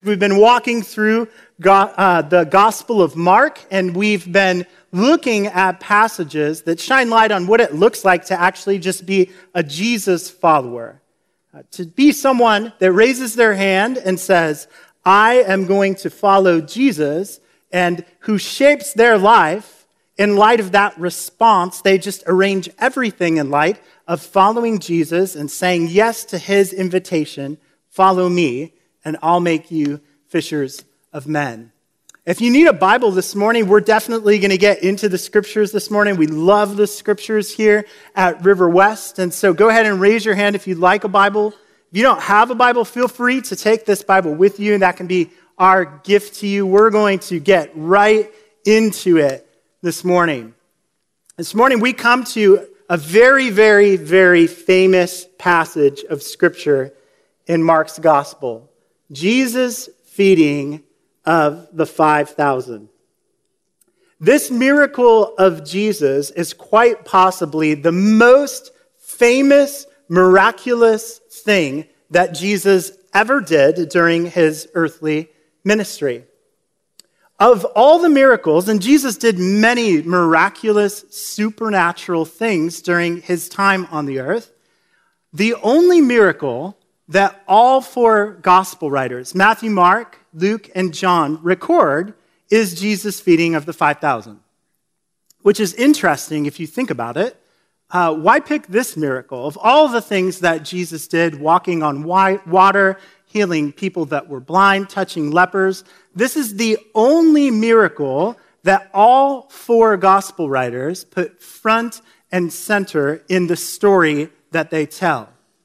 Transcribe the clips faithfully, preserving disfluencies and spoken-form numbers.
We've been walking through go- uh, the Gospel of Mark, and we've been looking at passages that shine light on what it looks like to actually just be a Jesus follower. Uh, to be someone that raises their hand and says, I am going to follow Jesus, and who shapes their life in light of that response. They just arrange everything in light of following Jesus and saying yes to his invitation, follow me, and I'll make you fishers of men. If you need a Bible this morning, we're definitely going to get into the scriptures this morning. We love the scriptures here at River West. And so go ahead and raise your hand if you'd like a Bible. If you don't have a Bible, feel free to take this Bible with you. That can be our gift to you. We're going to get right into it this morning. This morning we come to a very, very, very famous passage of scripture in Mark's gospel. Jesus feeding of the five thousand. This miracle of Jesus is quite possibly the most famous, miraculous thing that Jesus ever did during his earthly ministry. Of all the miracles, and Jesus did many miraculous, supernatural things during his time on the earth, the only miracle that all four gospel writers, Matthew, Mark, Luke, and John, record is Jesus' feeding of the five thousand, which is interesting if you think about it. Uh, why pick this miracle? Of all the things that Jesus did, walking on water, healing people that were blind, touching lepers, this is the only miracle that all four gospel writers put front and center in the story that they tell.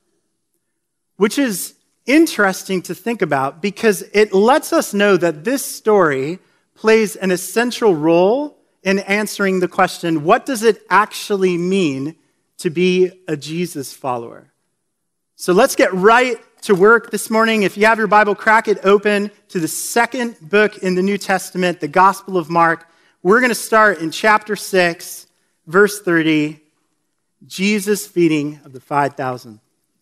Which is interesting to think about because it lets us know that this story plays an essential role in answering the question, what does it actually mean to be a Jesus follower? So let's get right to work this morning. If you have your Bible, crack it open to the second book in the New Testament, the Gospel of Mark. We're going to start in chapter six, verse thirty, Jesus feeding of the five thousand.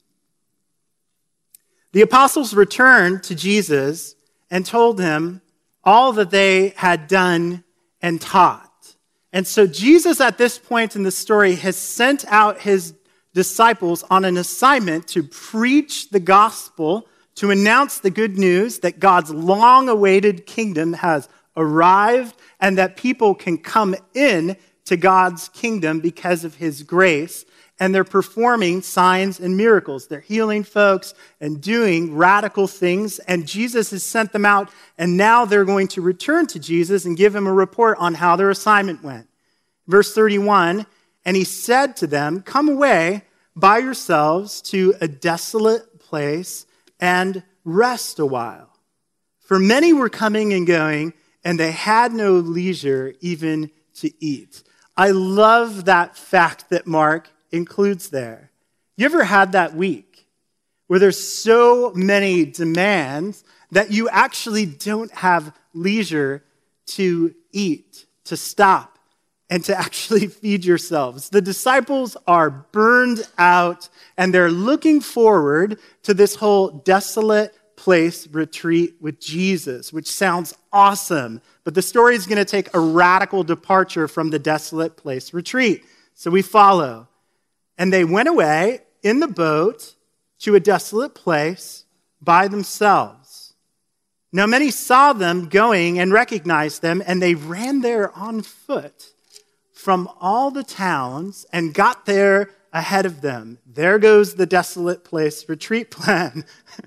The apostles returned to Jesus and told him all that they had done and taught. And so Jesus, at this point in the story, has sent out his disciples on an assignment to preach the gospel, to announce the good news that God's long-awaited kingdom has arrived and that people can come in to God's kingdom because of his grace. And they're performing signs and miracles. They're healing folks and doing radical things. And Jesus has sent them out. And now they're going to return to Jesus and give him a report on how their assignment went. Verse thirty-one, and he said to them, come away by yourselves to a desolate place and rest a while. For many were coming and going, and they had no leisure even to eat. I love that fact that Mark includes there. You ever had that week where there's so many demands that you actually don't have leisure to eat, to stop, and to actually feed yourselves? The disciples are burned out, and they're looking forward to this whole desolate place retreat with Jesus, which sounds awesome. But the story is going to take a radical departure from the desolate place retreat. So we follow. And they went away in the boat to a desolate place by themselves. Now many saw them going and recognized them, and they ran there on foot from all the towns and got there ahead of them. There goes the desolate place retreat plan.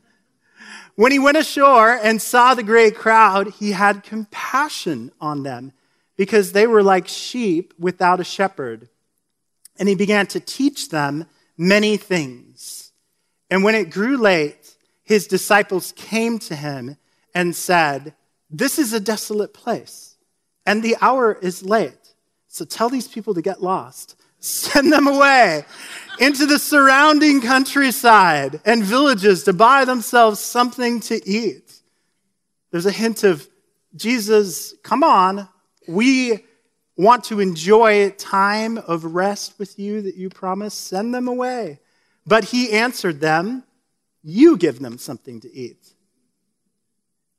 When he went ashore and saw the great crowd, he had compassion on them because they were like sheep without a shepherd. And he began to teach them many things. And when it grew late, his disciples came to him and said, this is a desolate place, and the hour is late. So tell these people to get lost. Send them away into the surrounding countryside and villages to buy themselves something to eat. There's a hint of, Jesus, come on, we want to enjoy time of rest with you that you promised, send them away. But he answered them, you give them something to eat.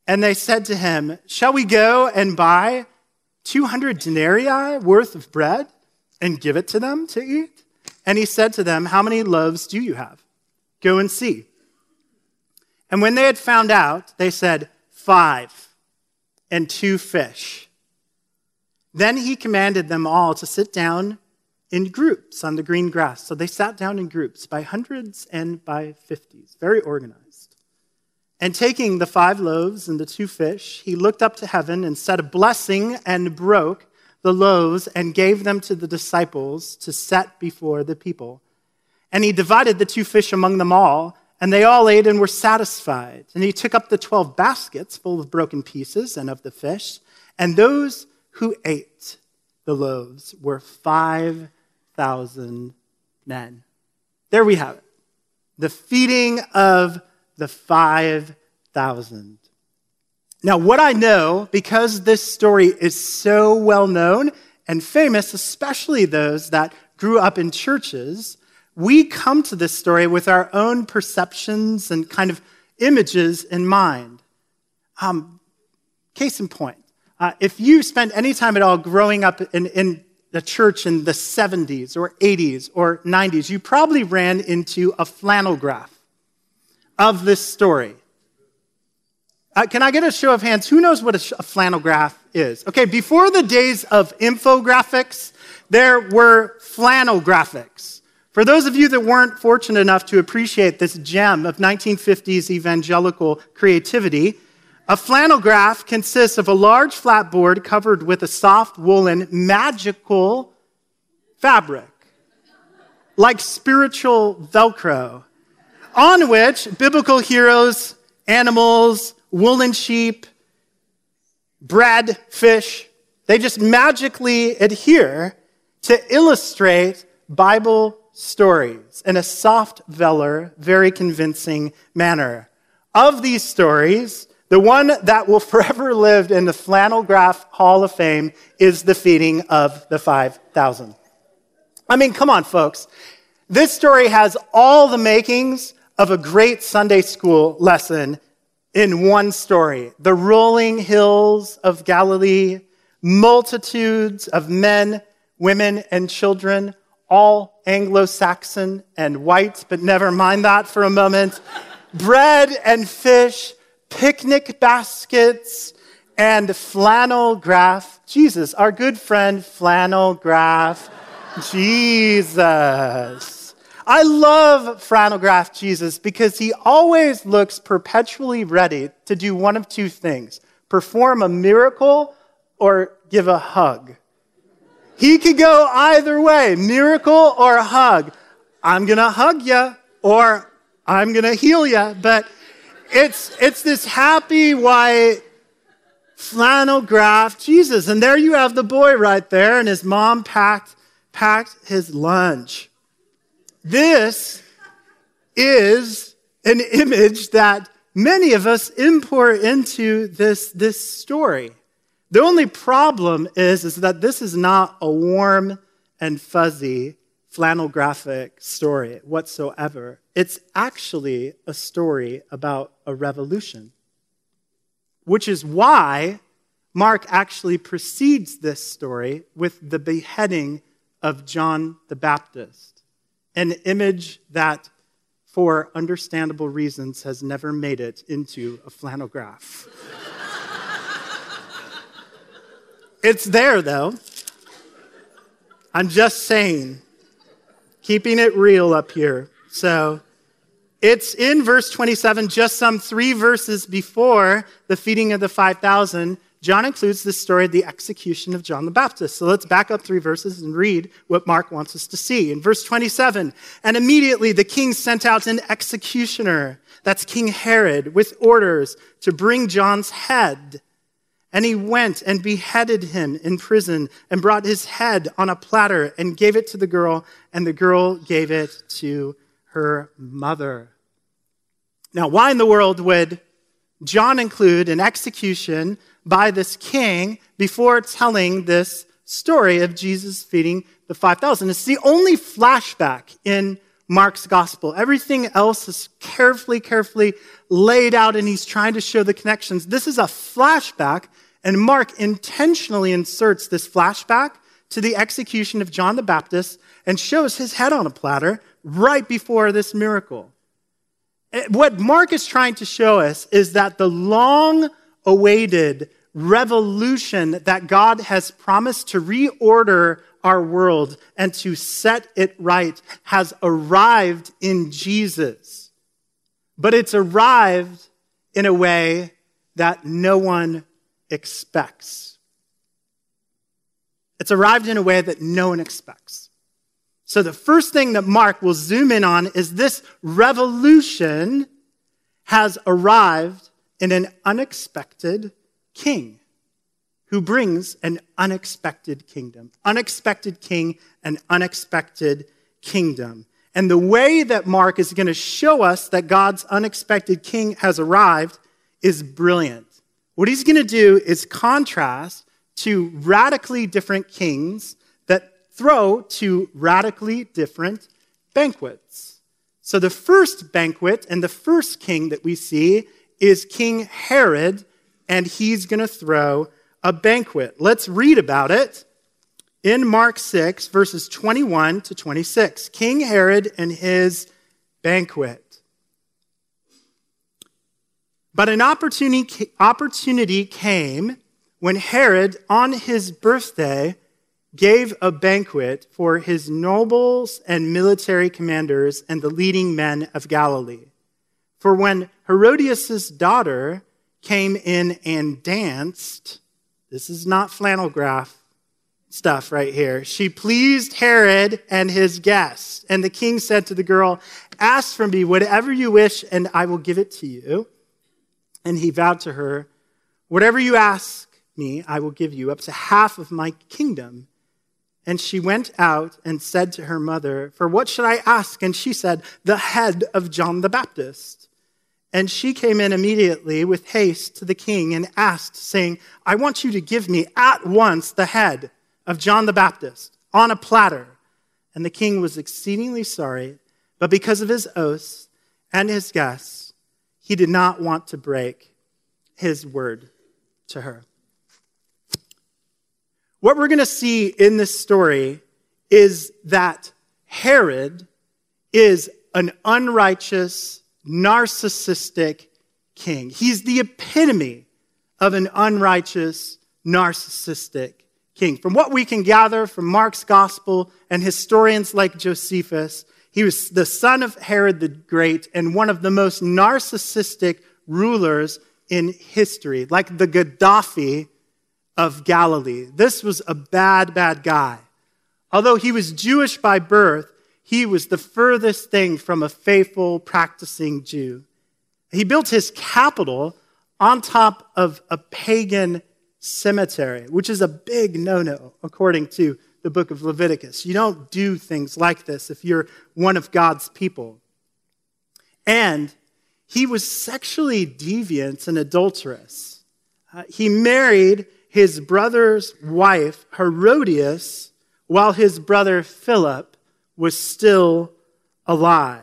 And they said to him, shall we go and buy two hundred denarii worth of bread and give it to them to eat? And he said to them, how many loaves do you have? Go and see. And when they had found out, they said, five and two fish. Then he commanded them all to sit down in groups on the green grass. So they sat down in groups by hundreds and by fifties, very organized. And taking the five loaves and the two fish, he looked up to heaven and said a blessing and broke the loaves and gave them to the disciples to set before the people. And he divided the two fish among them all, and they all ate and were satisfied. And he took up the twelve baskets full of broken pieces and of the fish, and those who ate the loaves were five thousand men. There we have it. The feeding of the five thousand. Now, what I know, because this story is so well known and famous, especially those that grew up in churches, we come to this story with our own perceptions and kind of images in mind. Um, case in point, uh, if you spent any time at all growing up in, in the church in the seventies or eighties or nineties, you probably ran into a flannel graph of this story. Uh, can I get a show of hands? Who knows what a, sh- a flannel graph is? Okay, before the days of infographics, there were flannel graphics. For those of you that weren't fortunate enough to appreciate this gem of nineteen fifties evangelical creativity, a flannel graph consists of a large flat board covered with a soft woolen magical fabric, like spiritual Velcro, on which biblical heroes, animals, woolen sheep, bread, fish, they just magically adhere to illustrate Bible stories in a soft velour, very convincing manner. Of these stories, the one that will forever live in the Flannel Graph Hall of Fame is the feeding of the five thousand. I mean, come on, folks. This story has all the makings of a great Sunday school lesson in one story. The rolling hills of Galilee, multitudes of men, women, and children, all Anglo-Saxon and white, but never mind that for a moment. Bread and fish, picnic baskets, and flannel graph. Jesus, our good friend, flannel graph. Jesus. I love flannel graph Jesus because he always looks perpetually ready to do one of two things: perform a miracle or give a hug. He could go either way, miracle or a hug. I'm going to hug you or I'm going to heal you. But it's it's this happy white flannel graph Jesus. And there you have the boy right there, and his mom packed, packed his lunch. This is an image that many of us import into this, this story. The only problem is, is that this is not a warm and fuzzy flannel graphic story whatsoever. It's actually a story about a revolution, which is why Mark actually precedes this story with the beheading of John the Baptist, an image that, for understandable reasons, has never made it into a flannel graph. It's there, though. I'm just saying, keeping it real up here. So it's in verse twenty-seven, just some three verses before the feeding of the five thousand. John includes this story of the execution of John the Baptist. So let's back up three verses and read what Mark wants us to see. In verse twenty-seven, and immediately the king sent out an executioner, that's King Herod, with orders to bring John's head. And he went and beheaded him in prison and brought his head on a platter and gave it to the girl, and the girl gave it to her mother. Now, why in the world would John include an execution by this king before telling this story of Jesus feeding the five thousand? It's the only flashback in Mark's gospel. Everything else is carefully, carefully laid out, and he's trying to show the connections. This is a flashback, and Mark intentionally inserts this flashback to the execution of John the Baptist and shows his head on a platter right before this miracle. What Mark is trying to show us is that the long-awaited revolution that God has promised to reorder our world and to set it right has arrived in Jesus. But it's arrived in a way that no one expects. It's arrived in a way that no one expects. So the first thing that Mark will zoom in on is this revolution has arrived in an unexpected king who brings an unexpected kingdom. Unexpected king, an unexpected kingdom. And the way that Mark is going to show us that God's unexpected king has arrived is brilliant. What he's going to do is contrast two radically different kings that throw two radically different banquets. So the first banquet and the first king that we see is King Herod, and he's going to throw a banquet. Let's read about it in Mark six, verses twenty-one to twenty-six. King Herod and his banquet. But an opportunity, opportunity came when Herod, on his birthday, gave a banquet for his nobles and military commanders and the leading men of Galilee. For when Herodias' daughter came in and danced, this is not flannel graph stuff right here, she pleased Herod and his guests. And the king said to the girl, "Ask from me whatever you wish, and I will give it to you." And he vowed to her, "Whatever you ask me, I will give you, up to half of my kingdom." And she went out and said to her mother, "For what should I ask?" And she said, "The head of John the Baptist." And she came in immediately with haste to the king and asked, saying, "I want you to give me at once the head of John the Baptist on a platter." And the king was exceedingly sorry, but because of his oaths and his guests, he did not want to break his word to her. What we're going to see in this story is that Herod is an unrighteous, narcissistic king. He's the epitome of an unrighteous, narcissistic king. From what we can gather from Mark's gospel and historians like Josephus, he was the son of Herod the Great and one of the most narcissistic rulers in history, like the Gaddafi of Galilee. This was a bad, bad guy. Although he was Jewish by birth, he was the furthest thing from a faithful, practicing Jew. He built his capital on top of a pagan cemetery, which is a big no-no, according to the book of Leviticus. You don't do things like this if you're one of God's people. And he was sexually deviant and adulterous. Uh, he married his brother's wife, Herodias, while his brother Philip was still alive.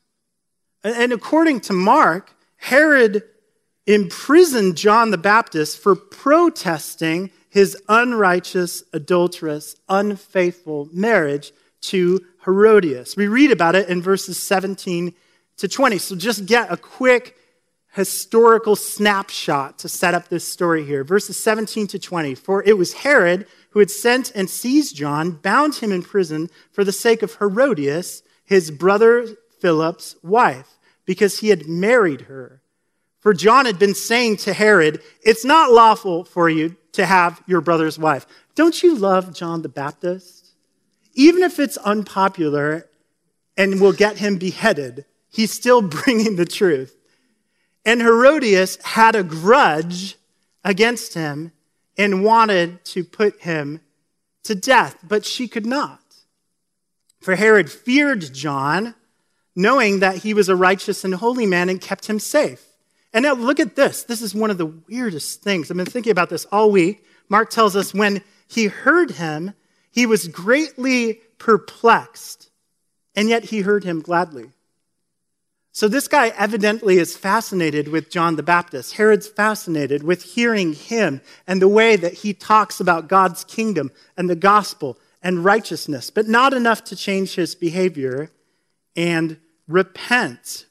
And according to Mark, Herod imprisoned John the Baptist for protesting his unrighteous, adulterous, unfaithful marriage to Herodias. We read about it in verses seventeen to twenty. So just get a quick historical snapshot to set up this story here. Verses seventeen to twenty. For it was Herod who had sent and seized John, bound him in prison for the sake of Herodias, his brother Philip's wife, because he had married her. For John had been saying to Herod, "It's not lawful for you to have your brother's wife." Don't you love John the Baptist? Even if it's unpopular and will get him beheaded, he's still bringing the truth. And Herodias had a grudge against him and wanted to put him to death, but she could not. For Herod feared John, knowing that he was a righteous and holy man, and kept him safe. And now look at this. This is one of the weirdest things. I've been thinking about this all week. Mark tells us when he heard him, he was greatly perplexed and yet he heard him gladly. So this guy evidently is fascinated with John the Baptist. Herod's fascinated with hearing him and the way that he talks about God's kingdom and the gospel and righteousness, but not enough to change his behavior and repent.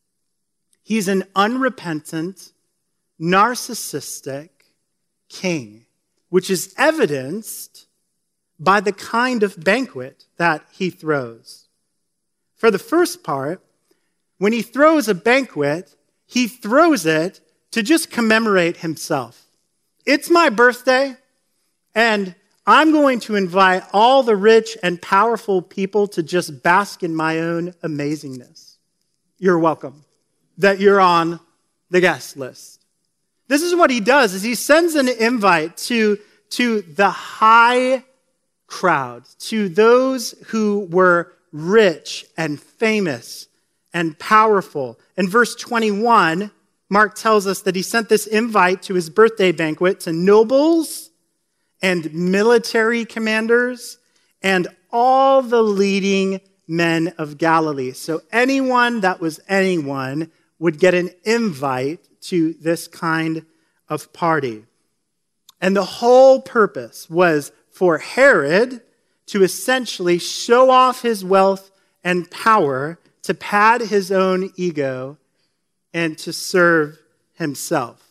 He's an unrepentant, narcissistic king, which is evidenced by the kind of banquet that he throws. For the first part, when he throws a banquet, he throws it to just commemorate himself. It's my birthday, and I'm going to invite all the rich and powerful people to just bask in my own amazingness. You're welcome that you're on the guest list. This is what he does, is he sends an invite to, to the high crowd, to those who were rich and famous and powerful. In verse twenty-one, Mark tells us that he sent this invite to his birthday banquet to nobles and military commanders and all the leading men of Galilee. So anyone that was anyone would get an invite to this kind of party. And the whole purpose was for Herod to essentially show off his wealth and power, to pad his own ego, and to serve himself.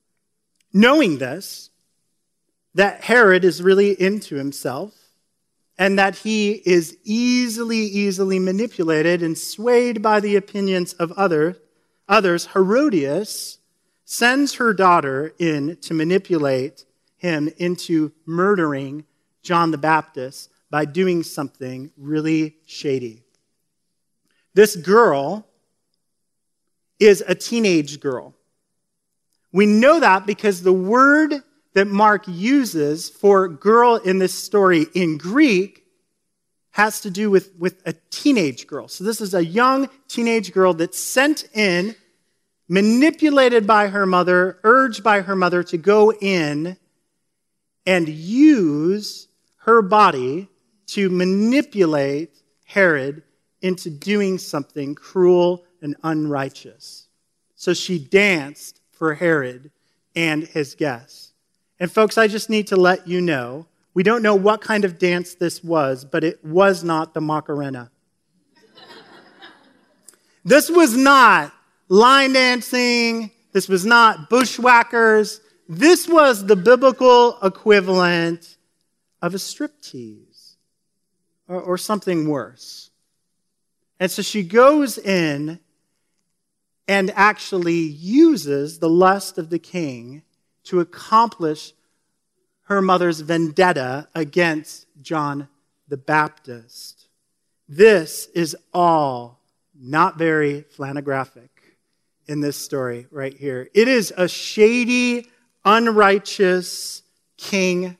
Knowing this, that Herod is really into himself, and that he is easily, easily manipulated and swayed by the opinions of other, others, Herodias sends her daughter in to manipulate him into murdering John the Baptist by doing something really shady. This girl is a teenage girl. We know that because the word that Mark uses for girl in this story in Greek has to do with, with a teenage girl. So this is a young teenage girl that's sent in, manipulated by her mother, urged by her mother to go in and use her body to manipulate Herod into doing something cruel and unrighteous. So she danced for Herod and his guests. And folks, I just need to let you know, we don't know what kind of dance this was, but it was not the Macarena. This was not line dancing. This was not bushwhackers. This was the biblical equivalent of a striptease or, or something worse. And so she goes in and actually uses the lust of the king to accomplish her mother's vendetta against John the Baptist. This is all not very flannographic in this story right here. It is a shady, unrighteous king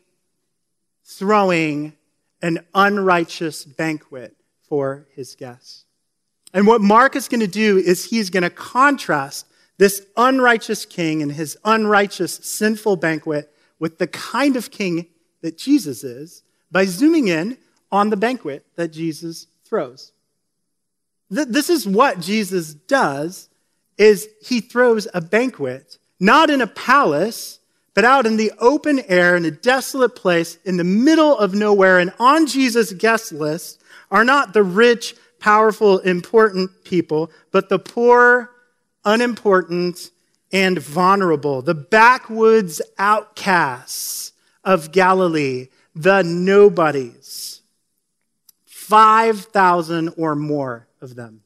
throwing an unrighteous banquet for his guests. And what Mark is going to do is he's going to contrast this unrighteous king and his unrighteous, sinful banquet with the kind of king that Jesus is by zooming in on the banquet that Jesus throws. This is what Jesus does, is he throws a banquet, not in a palace, but out in the open air in a desolate place in the middle of nowhere. And on Jesus' guest list are not the rich, powerful, important people, but the poor, unimportant, and vulnerable, the backwoods outcasts of Galilee, the nobodies. five thousand or more of them.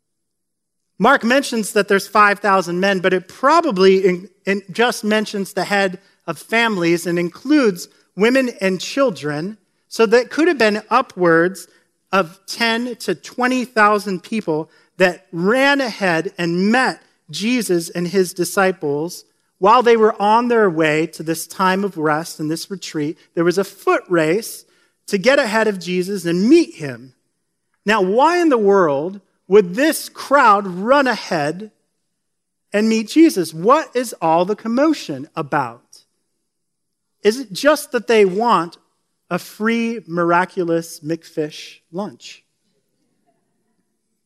Mark mentions that there's five thousand men, but it probably in, in just mentions the head of families and includes women and children, so that could have been upwards of ten to twenty thousand people that ran ahead and met Jesus and his disciples while they were on their way to this time of rest and this retreat. There was a foot race to get ahead of Jesus and meet him. Now, why in the world would this crowd run ahead and meet Jesus? What is all the commotion about? Is it just that they want a free, miraculous McFish lunch?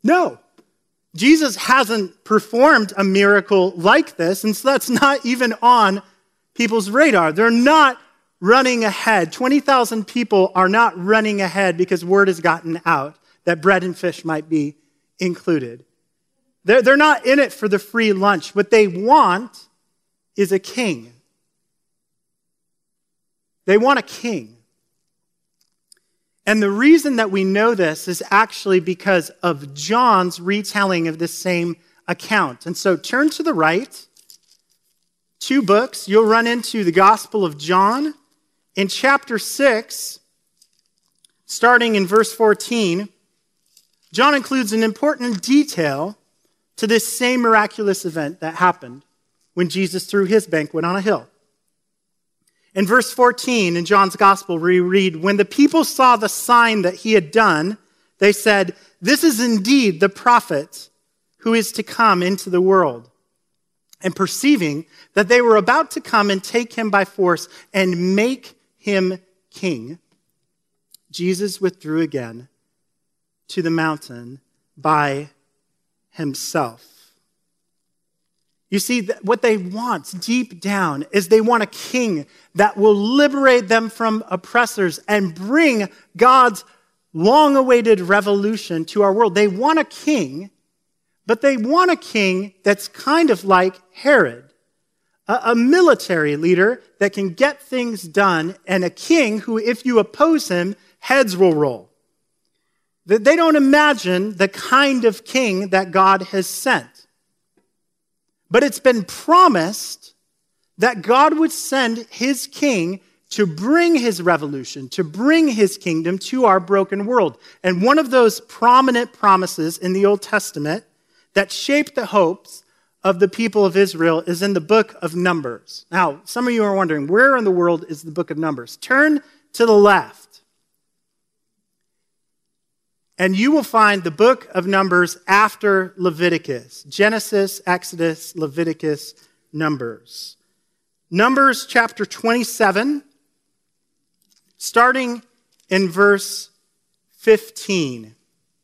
No. Jesus hasn't performed a miracle like this, and so that's not even on people's radar. They're not running ahead. twenty thousand people are not running ahead because word has gotten out that bread and fish might be included. They're, they're not in it for the free lunch. What they want is a king. They want a king. And the reason that we know this is actually because of John's retelling of this same account. And so turn to the right, two books. You'll run into the Gospel of John. In chapter six, starting in verse fourteen, John includes an important detail to this same miraculous event that happened when Jesus threw his banquet on a hill. In verse fourteen in John's gospel, we read, when the people saw the sign that he had done, they said, this is indeed the prophet who is to come into the world. And perceiving that they were about to come and take him by force and make him king, Jesus withdrew again to the mountain by himself. You see, what they want deep down is they want a king that will liberate them from oppressors and bring God's long-awaited revolution to our world. They want a king, but they want a king that's kind of like Herod, a, a military leader that can get things done, and a king who, if you oppose him, heads will roll. They don't imagine the kind of king that God has sent. But it's been promised that God would send his king to bring his revolution, to bring his kingdom to our broken world. And one of those prominent promises in the Old Testament that shaped the hopes of the people of Israel is in the book of Numbers. Now, some of you are wondering, where in the world is the book of Numbers? Turn to the left. And you will find the book of Numbers after Leviticus. Genesis, Exodus, Leviticus, Numbers. Numbers chapter twenty-seven, starting in verse fifteen.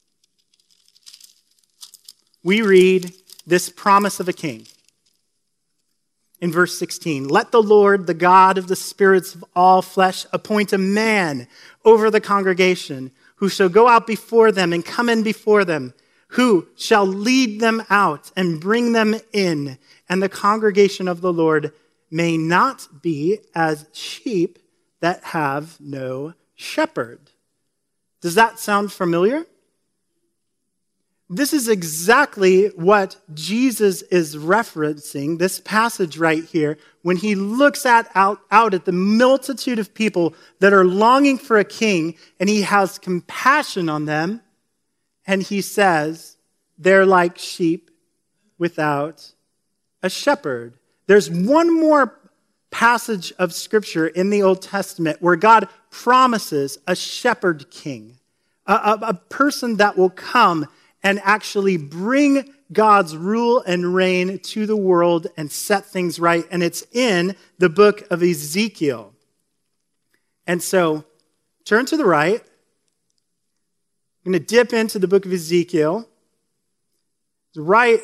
We read this promise of a king. In verse sixteen, let the Lord, the God of the spirits of all flesh, appoint a man over the congregation who shall go out before them and come in before them, who shall lead them out and bring them in, and the congregation of the Lord may not be as sheep that have no shepherd. Does that sound familiar? This is exactly what Jesus is referencing, this passage right here, when he looks at, out, out at the multitude of people that are longing for a king, and he has compassion on them, and he says, they're like sheep without a shepherd. There's one more passage of Scripture in the Old Testament where God promises a shepherd king, a, a, a person that will come and actually bring God's rule and reign to the world and set things right. And it's in the book of Ezekiel. And so, turn to the right. I'm going to dip into the book of Ezekiel. Right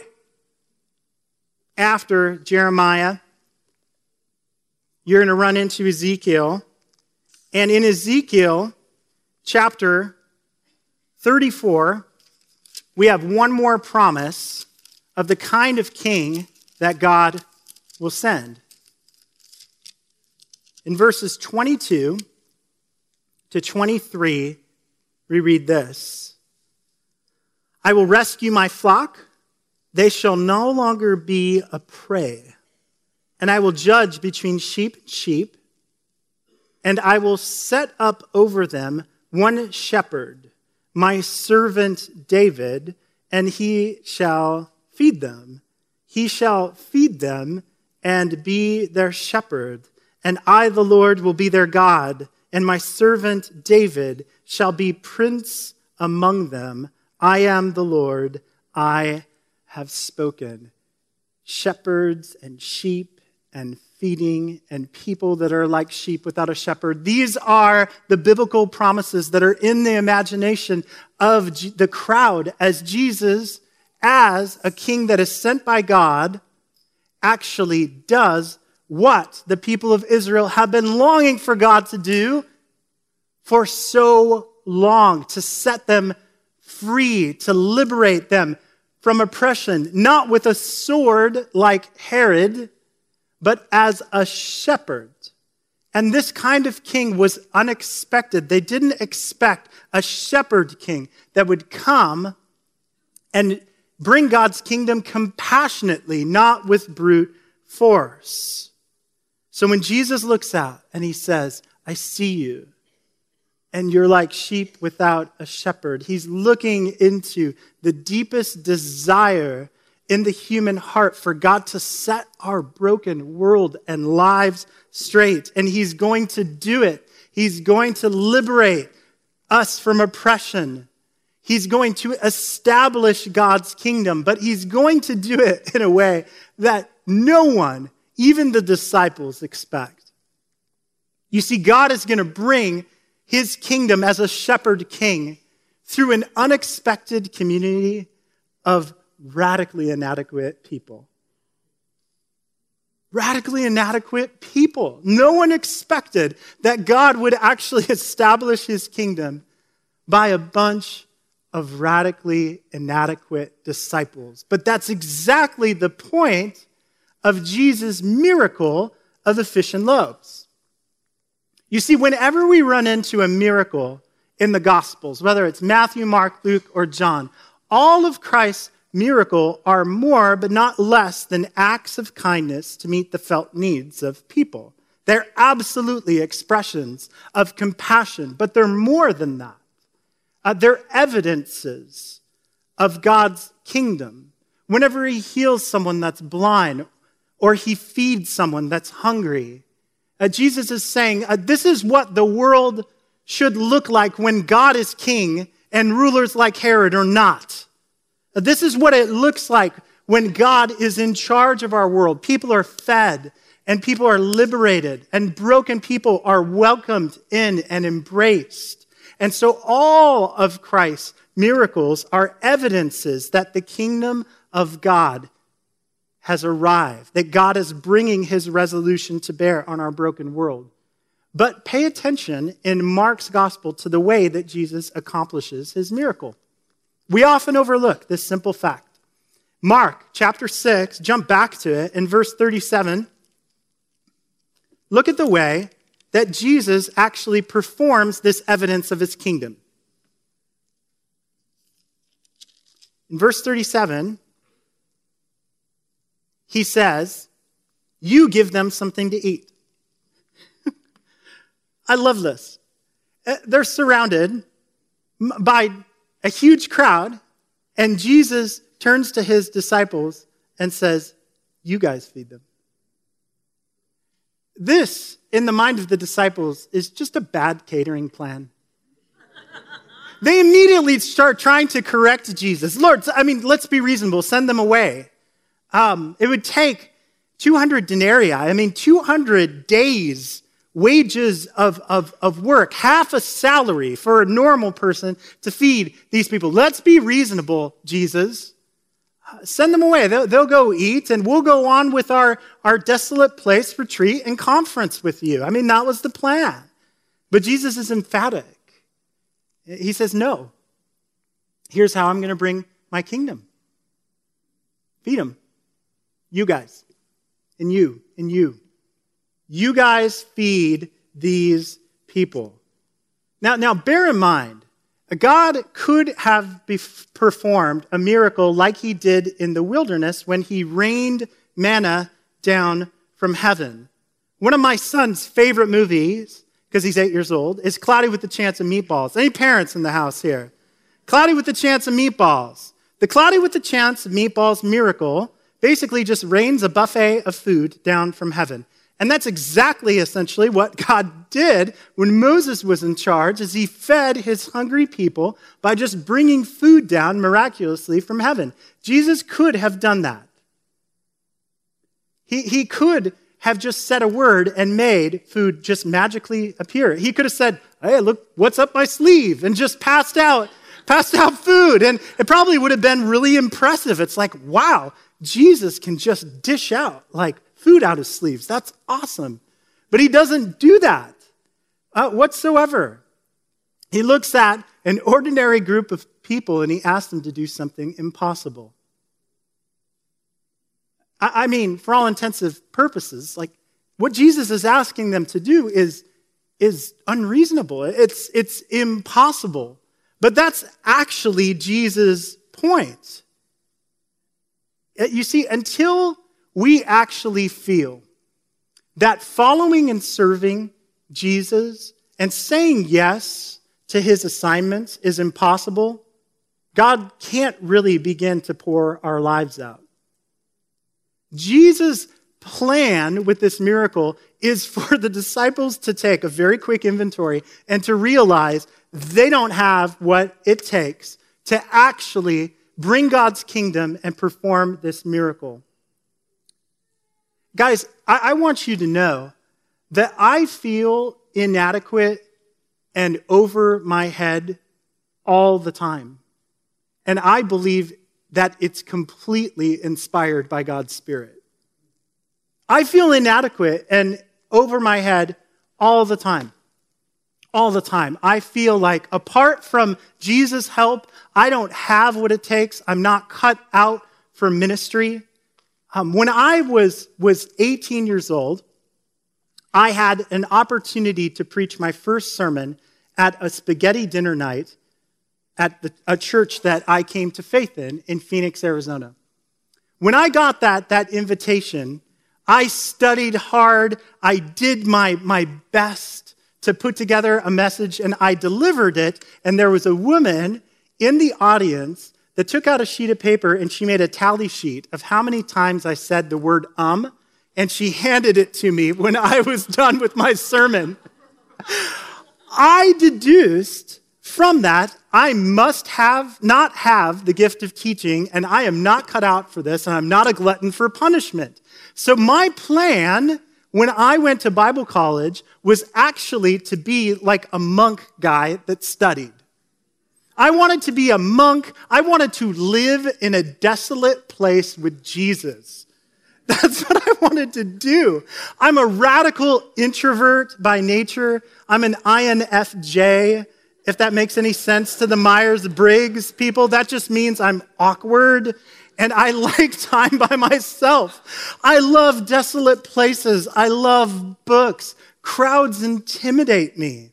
after Jeremiah, you're going to run into Ezekiel. And in Ezekiel chapter thirty-four, we have one more promise of the kind of king that God will send. In verses twenty-two to twenty-three, we read this. I will rescue my flock. They shall no longer be a prey. And I will judge between sheep and sheep. And I will set up over them one shepherd, my servant David, and he shall feed them. He shall feed them and be their shepherd. And I, the Lord, will be their God, and my servant David shall be prince among them. I am the Lord, I have spoken. Shepherds and sheep and feeding and people that are like sheep without a shepherd. These are the biblical promises that are in the imagination of G- the crowd as Jesus, as a king that is sent by God, actually does what the people of Israel have been longing for God to do for so long, to set them free, to liberate them from oppression, not with a sword like Herod, but as a shepherd. And this kind of king was unexpected. They didn't expect a shepherd king that would come and bring God's kingdom compassionately, not with brute force. So when Jesus looks out and he says, I see you, and you're like sheep without a shepherd, he's looking into the deepest desire in the human heart for God to set our broken world and lives straight. And he's going to do it. He's going to liberate us from oppression. He's going to establish God's kingdom, but he's going to do it in a way that no one, even the disciples, expect. You see, God is going to bring his kingdom as a shepherd king through an unexpected community of radically inadequate people. Radically inadequate people. No one expected that God would actually establish his kingdom by a bunch of radically inadequate disciples. But that's exactly the point of Jesus' miracle of the fish and loaves. You see, whenever we run into a miracle in the Gospels, whether it's Matthew, Mark, Luke, or John, all of Christ's miracles are more but not less than acts of kindness to meet the felt needs of people. They're absolutely expressions of compassion, but they're more than that. Uh, they're evidences of God's kingdom. Whenever he heals someone that's blind or he feeds someone that's hungry, uh, Jesus is saying, uh, this is what the world should look like when God is king and rulers like Herod are not. This is what it looks like when God is in charge of our world. People are fed and people are liberated and broken people are welcomed in and embraced. And so all of Christ's miracles are evidences that the kingdom of God has arrived, that God is bringing his resolution to bear on our broken world. But pay attention in Mark's gospel to the way that Jesus accomplishes his miracle. We often overlook this simple fact. Mark chapter six, jump back to it in verse thirty-seven. Look at the way that Jesus actually performs this evidence of his kingdom. In verse thirty-seven, he says, you give them something to eat. I love this. They're surrounded by a huge crowd, and Jesus turns to his disciples and says, you guys feed them. This, in the mind of the disciples, is just a bad catering plan. They immediately start trying to correct Jesus. Lord, I mean, let's be reasonable. Send them away. Um, it would take two hundred denarii. I mean, two hundred days wages of, of, of work, half a salary for a normal person to feed these people. Let's be reasonable, Jesus. Send them away. They'll, they'll go eat, and we'll go on with our, our desolate place retreat and conference with you. I mean, that was the plan. But Jesus is emphatic. He says, no. Here's how I'm going to bring my kingdom. Feed them. You guys. And you. And you. You guys feed these people. Now, now bear in mind, God could have be- performed a miracle like he did in the wilderness when he rained manna down from heaven. One of my son's favorite movies, because he's eight years old, is Cloudy with a Chance of Meatballs. Any parents in the house here? Cloudy with a Chance of Meatballs. The Cloudy with a Chance of Meatballs miracle basically just rains a buffet of food down from heaven. And that's exactly, essentially, what God did when Moses was in charge, as he fed his hungry people by just bringing food down miraculously from heaven. Jesus could have done that. He, he could have just said a word and made food just magically appear. He could have said, hey, look, what's up my sleeve? And just passed out, passed out food. And it probably would have been really impressive. It's like, wow, Jesus can just dish out like food out his sleeves. That's awesome. But he doesn't do that uh, whatsoever. He looks at an ordinary group of people and he asks them to do something impossible. I mean, for all intensive purposes, like what Jesus is asking them to do is, is unreasonable. It's, it's impossible. But that's actually Jesus' point. You see, until we actually feel that following and serving Jesus and saying yes to his assignments is impossible, God can't really begin to pour our lives out. Jesus' plan with this miracle is for the disciples to take a very quick inventory and to realize they don't have what it takes to actually bring God's kingdom and perform this miracle. Guys, I, I want you to know that I feel inadequate and over my head all the time. And I believe that it's completely inspired by God's Spirit. I feel inadequate and over my head all the time. All the time. I feel like apart from Jesus' help, I don't have what it takes. I'm not cut out for ministry. Um, when I was, was eighteen years old, I had an opportunity to preach my first sermon at a spaghetti dinner night at the, a church that I came to faith in, in Phoenix, Arizona. When I got that, that invitation, I studied hard. I did my, my best to put together a message, and I delivered it. And there was a woman in the audience that took out a sheet of paper, and she made a tally sheet of how many times I said the word um, and she handed it to me when I was done with my sermon. I deduced from that, I must have not have the gift of teaching, and I am not cut out for this, and I'm not a glutton for punishment. So my plan when I went to Bible college was actually to be like a monk guy that studied. I wanted to be a monk. I wanted to live in a desolate place with Jesus. That's what I wanted to do. I'm a radical introvert by nature. I'm an I N F J. If that makes any sense to the Myers-Briggs people, that just means I'm awkward and I like time by myself. I love desolate places. I love books. Crowds intimidate me.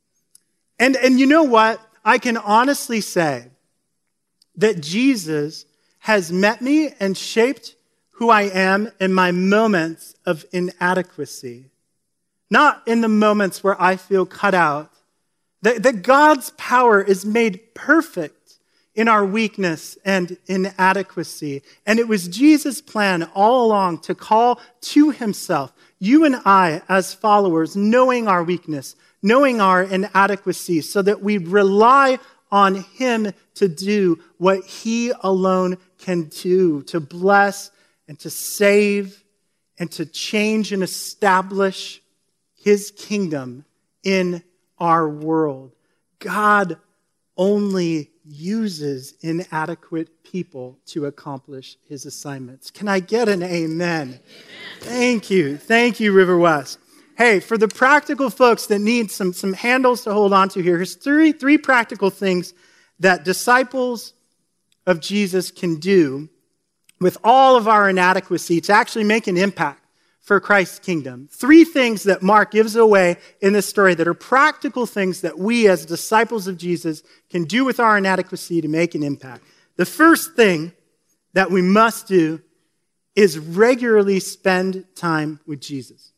And, and you know what? I can honestly say that Jesus has met me and shaped who I am in my moments of inadequacy. Not in the moments where I feel cut out. That, that God's power is made perfect in our weakness and inadequacy. And it was Jesus' plan all along to call to himself you and I as followers, knowing our weakness, knowing our inadequacy, so that we rely on him to do what he alone can do, to bless and to save and to change and establish his kingdom in our world. God only uses inadequate people to accomplish his assignments. Can I get an amen? Amen. Thank you. Thank you, River West. Hey, for the practical folks that need some, some handles to hold on to here, here's three, three practical things that disciples of Jesus can do with all of our inadequacy to actually make an impact for Christ's kingdom. Three things that Mark gives away in this story that are practical things that we as disciples of Jesus can do with our inadequacy to make an impact. The first thing that we must do is regularly spend time with Jesus.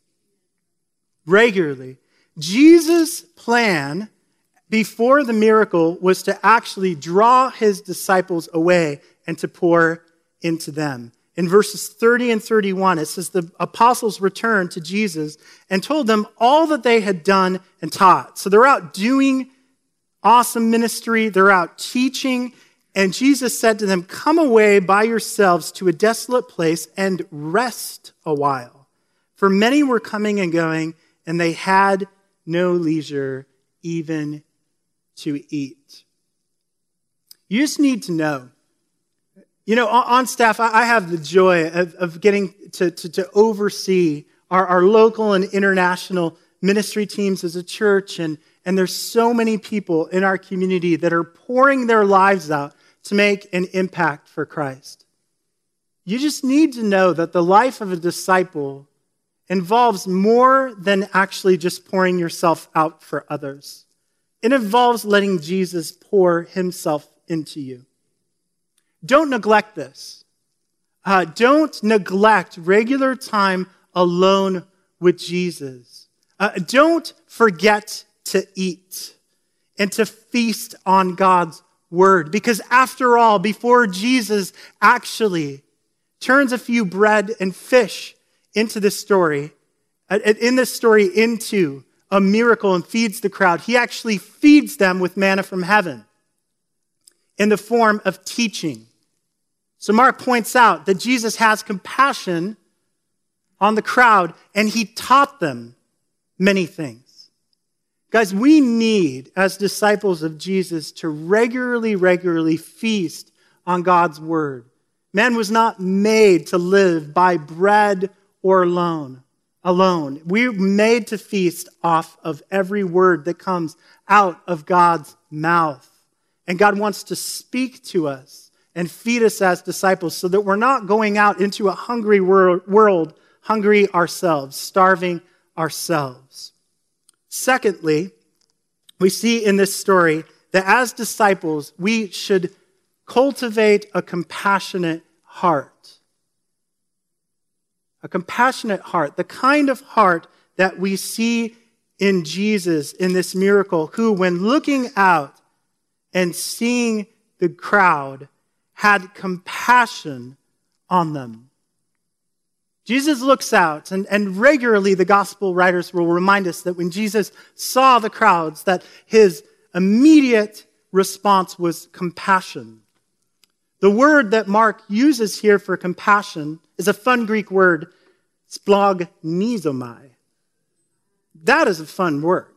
Regularly. Jesus' plan before the miracle was to actually draw his disciples away and to pour into them. In verses thirty and thirty-one, it says the apostles returned to Jesus and told them all that they had done and taught. So they're out doing awesome ministry. They're out teaching. And Jesus said to them, come away by yourselves to a desolate place and rest a while. for many were coming and going, and they had no leisure even to eat. You just need to know. You know, on staff, I have the joy of, of getting to, to, to oversee our, our local and international ministry teams as a church, and, and there's so many people in our community that are pouring their lives out to make an impact for Christ. You just need to know that the life of a disciple involves more than actually just pouring yourself out for others. It involves letting Jesus pour himself into you. Don't neglect this. Uh, don't neglect regular time alone with Jesus. Uh, don't forget to eat and to feast on God's word. Because after all, before Jesus actually turns a few bread and fish into this story, uh, in this story into a miracle and feeds the crowd, he actually feeds them with manna from heaven in the form of teaching. So Mark points out that Jesus has compassion on the crowd, and he taught them many things. Guys, we need, as disciples of Jesus, to regularly, regularly feast on God's word. Man was not made to live by bread or alone. Alone. We're made to feast off of every word that comes out of God's mouth. And God wants to speak to us and feed us as disciples so that we're not going out into a hungry world, hungry ourselves, starving ourselves. Secondly, we see in this story that as disciples, we should cultivate a compassionate heart. A compassionate heart, the kind of heart that we see in Jesus in this miracle, who, when looking out and seeing the crowd, had compassion on them. Jesus looks out, and, and regularly the gospel writers will remind us that when Jesus saw the crowds, that his immediate response was compassion. The word that Mark uses here for compassion is a fun Greek word, splagchnizomai. That is a fun word.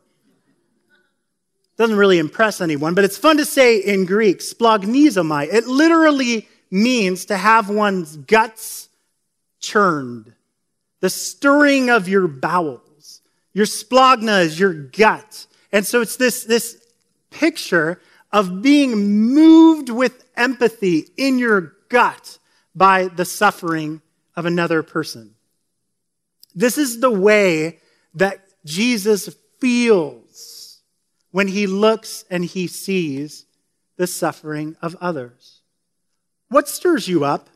Doesn't really impress anyone, but it's fun to say in Greek, splagchnizomai. It literally means to have one's guts churned. The stirring of your bowels. Your splagna is your gut. And so it's this, this picture of being moved with empathy in your gut by the suffering of another person. This is the way that Jesus feels when he looks and he sees the suffering of others. What stirs you up?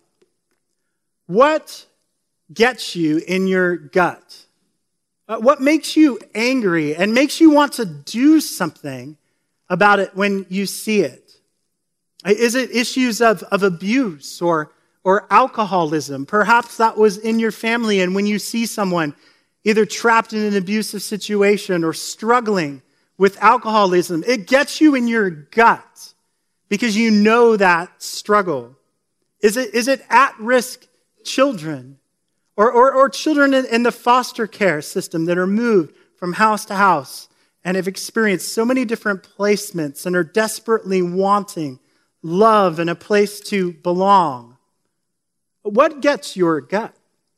What gets you in your gut? Uh, what makes you angry and makes you want to do something about it when you see it? Is it issues of, of abuse or, or alcoholism? Perhaps that was in your family, and when you see someone either trapped in an abusive situation or struggling with alcoholism, it gets you in your gut because you know that struggle. Is it, is it at-risk children or, or, or children in, in the foster care system that are moved from house to house and have experienced so many different placements and are desperately wanting love and a place to belong? What gets your gut?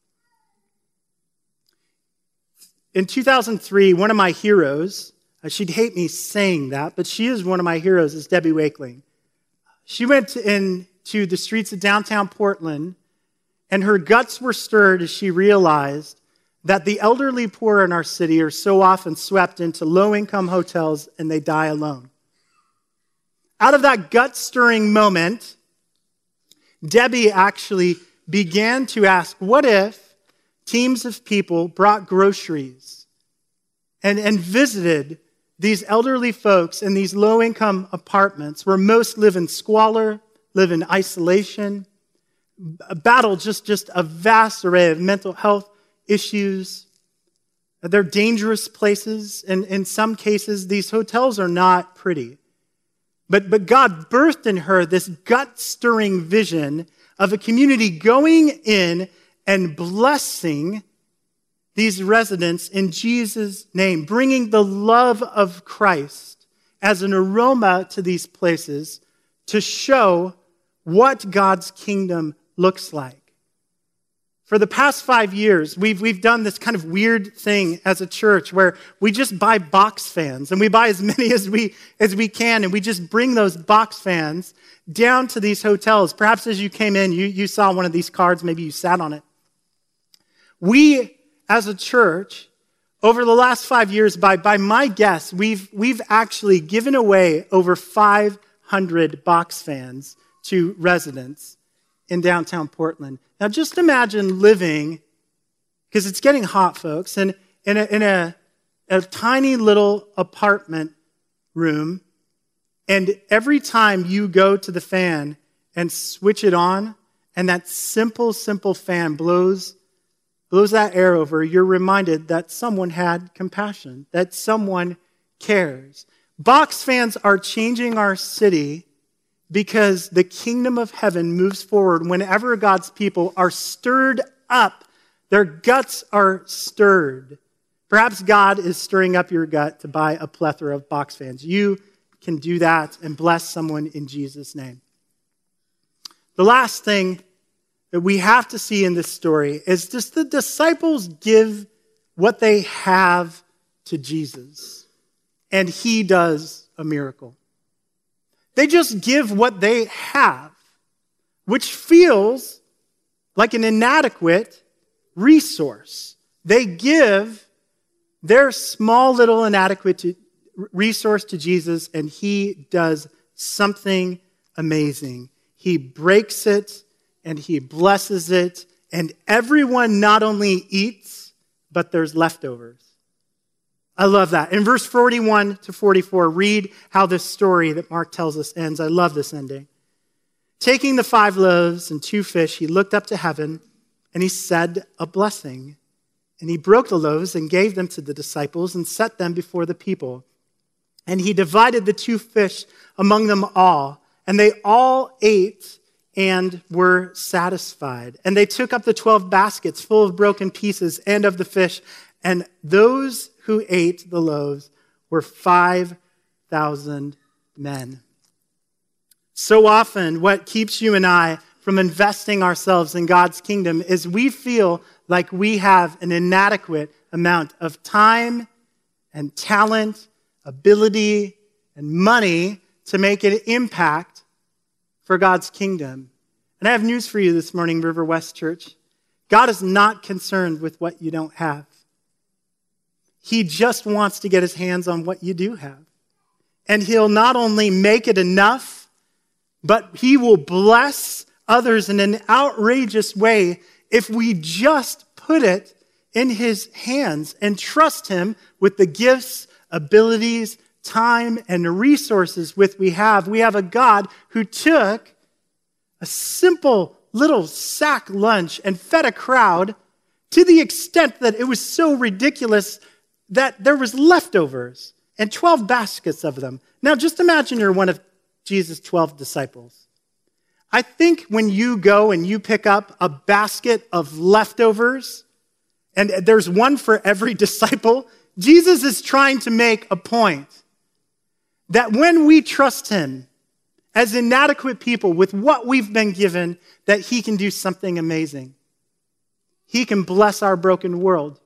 In two thousand three, one of my heroes, she'd hate me saying that, but she is one of my heroes, is Debbie Wakeling. She went into the streets of downtown Portland, and her guts were stirred as she realized that the elderly poor in our city are so often swept into low-income hotels and they die alone. Out of that gut-stirring moment, Debbie actually began to ask, what if teams of people brought groceries and, and visited these elderly folks in these low-income apartments where most live in squalor, live in isolation, battle just, just a vast array of mental health issues. They're dangerous places, and in some cases, these hotels are not pretty. But, but God birthed in her this gut-stirring vision of a community going in and blessing these residents in Jesus' name, bringing the love of Christ as an aroma to these places to show what God's kingdom looks like. For the past five years, we've, we've done this kind of weird thing as a church where we just buy box fans, and we buy as many as we, as we can, and we just bring those box fans down to these hotels. Perhaps as you came in, you, you saw one of these cards, maybe you sat on it. We, as a church, over the last five years, by, by my guess, we've, we've actually given away over five hundred box fans to residents in downtown Portland. Now just imagine living, because it's getting hot, folks, and in, a, in a, a tiny little apartment room, and every time you go to the fan and switch it on, and that simple, simple fan blows, blows that air over, you're reminded that someone had compassion, that someone cares. Box fans are changing our city because the kingdom of heaven moves forward whenever God's people are stirred up. Their guts are stirred. Perhaps God is stirring up your gut to buy a plethora of box fans. You can do that and bless someone in Jesus' name. The last thing that we have to see in this story is just the disciples give what they have to Jesus, and he does a miracle. They just give what they have, which feels like an inadequate resource. They give their small little inadequate resource to Jesus, and he does something amazing. He breaks it, and he blesses it, and everyone not only eats, but there's leftovers. I love that. In verse forty-one to forty-four, read how this story that Mark tells us ends. I love this ending. Taking the five loaves and two fish, he looked up to heaven and he said a blessing. And he broke the loaves and gave them to the disciples and set them before the people. And he divided the two fish among them all. And they all ate and were satisfied. And they took up the twelve baskets full of broken pieces and of the fish. And those who ate the loaves were five thousand men. So often, what keeps you and I from investing ourselves in God's kingdom is we feel like we have an inadequate amount of time and talent, ability, and money to make an impact for God's kingdom. And I have news for you this morning, River West Church. God is not concerned with what you don't have. He just wants to get his hands on what you do have. And he'll not only make it enough, but he will bless others in an outrageous way if we just put it in his hands and trust him with the gifts, abilities, time, and resources with we have. We have a God who took a simple little sack lunch and fed a crowd to the extent that it was so ridiculous that there was leftovers and twelve baskets of them. Now just imagine you're one of Jesus' twelve disciples. I think when you go and you pick up a basket of leftovers, and there's one for every disciple, Jesus is trying to make a point that when we trust him as inadequate people with what we've been given, that he can do something amazing. He can bless our broken world.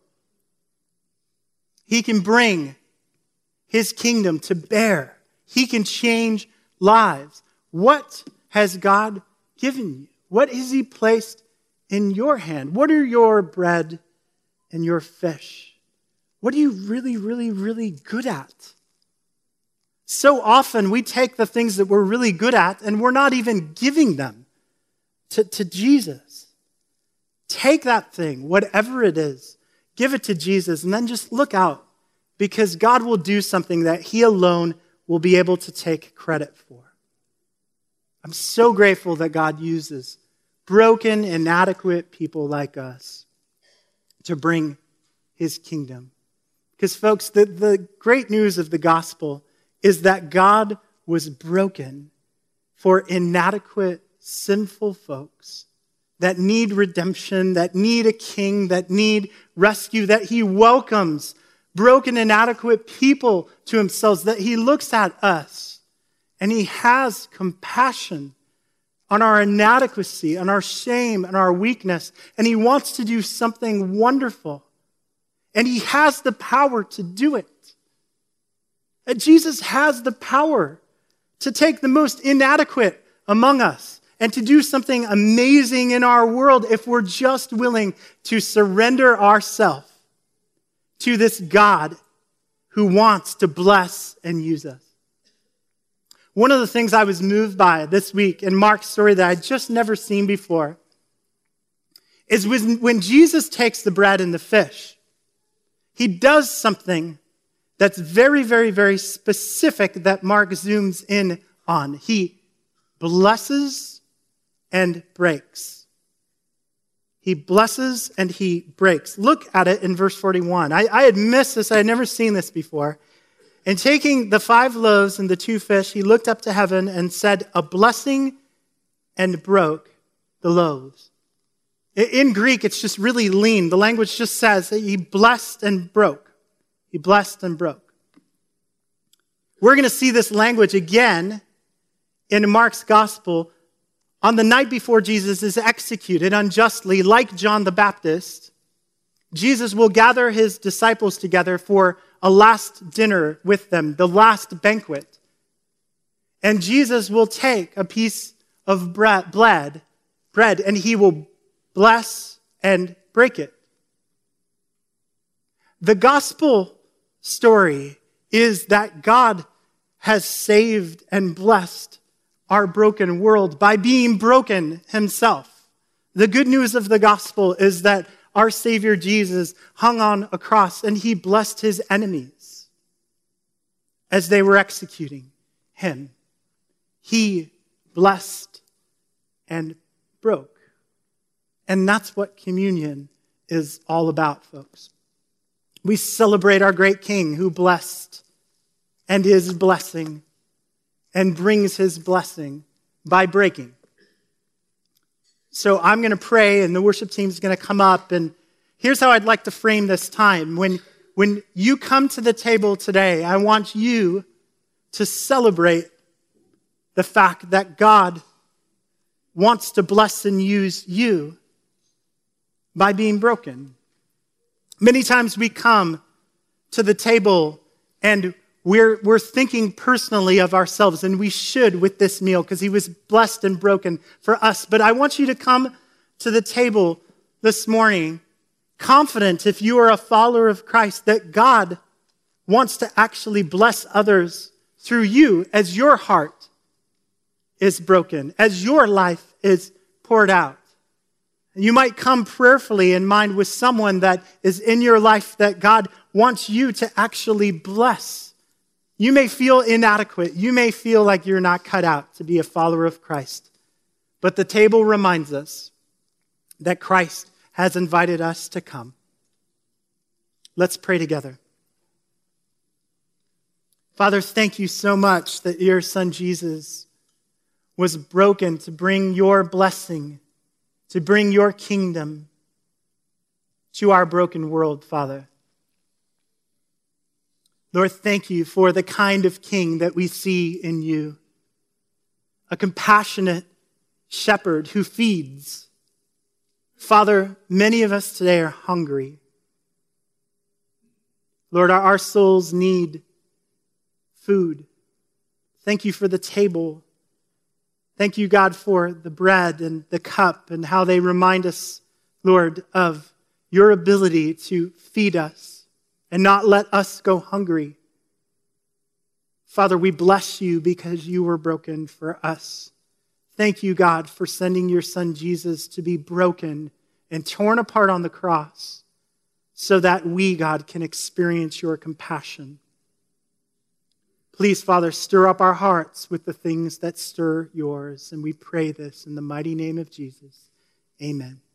He can bring his kingdom to bear. He can change lives. What has God given you? What has he placed in your hand? What are your bread and your fish? What are you really, really, really good at? So often we take the things that we're really good at and we're not even giving them to, to Jesus. Take that thing, whatever it is, give it to Jesus, and then just look out, because God will do something that he alone will be able to take credit for. I'm so grateful that God uses broken, inadequate people like us to bring his kingdom. Because folks, the, the great news of the gospel is that God was broken for inadequate, sinful folks that need redemption, that need a king, that need rescue, that he welcomes broken, inadequate people to himself, that he looks at us and he has compassion on our inadequacy, on our shame, and our weakness, and he wants to do something wonderful. And he has the power to do it. And Jesus has the power to take the most inadequate among us and to do something amazing in our world if we're just willing to surrender ourselves to this God who wants to bless and use us. One of the things I was moved by this week in Mark's story that I'd just never seen before is when Jesus takes the bread and the fish, he does something that's very, very, very specific that Mark zooms in on. He blesses and breaks. He blesses and he breaks. Look at it in verse forty-one. I, I had missed this. I had never seen this before. And taking the five loaves and the two fish, he looked up to heaven and said a blessing and broke the loaves. In Greek, it's just really lean. The language just says that he blessed and broke. He blessed and broke. We're going to see this language again in Mark's gospel on the night before Jesus is executed unjustly, like John the Baptist. Jesus will gather his disciples together for a last dinner with them, the last banquet. And Jesus will take a piece of bread, bread, and he will bless and break it. The gospel story is that God has saved and blessed our broken world by being broken himself. The good news of the gospel is that our Savior Jesus hung on a cross and he blessed his enemies as they were executing him. He blessed and broke. And that's what communion is all about, folks. We celebrate our great King who blessed and is blessing and brings his blessing by breaking. So I'm going to pray and the worship team is going to come up. And here's how I'd like to frame this time. When, when you come to the table today, I want you to celebrate the fact that God wants to bless and use you by being broken. Many times we come to the table and we're, we're thinking personally of ourselves, and we should with this meal because he was blessed and broken for us. But I want you to come to the table this morning confident, if you are a follower of Christ, that God wants to actually bless others through you as your heart is broken, as your life is poured out. You might come prayerfully in mind with someone that is in your life that God wants you to actually bless. You may feel inadequate. You may feel like you're not cut out to be a follower of Christ. But the table reminds us that Christ has invited us to come. Let's pray together. Father, thank you so much that your son Jesus was broken to bring your blessing, to bring your kingdom to our broken world, Father. Lord, thank you for the kind of king that we see in you. A compassionate shepherd who feeds. Father, many of us today are hungry. Lord, our, our souls need food. Thank you for the table. Thank you, God, for the bread and the cup and how they remind us, Lord, of your ability to feed us and not let us go hungry. Father, we bless you because you were broken for us. Thank you, God, for sending your son Jesus to be broken and torn apart on the cross so that we, God, can experience your compassion. Please, Father, stir up our hearts with the things that stir yours. And we pray this in the mighty name of Jesus. Amen.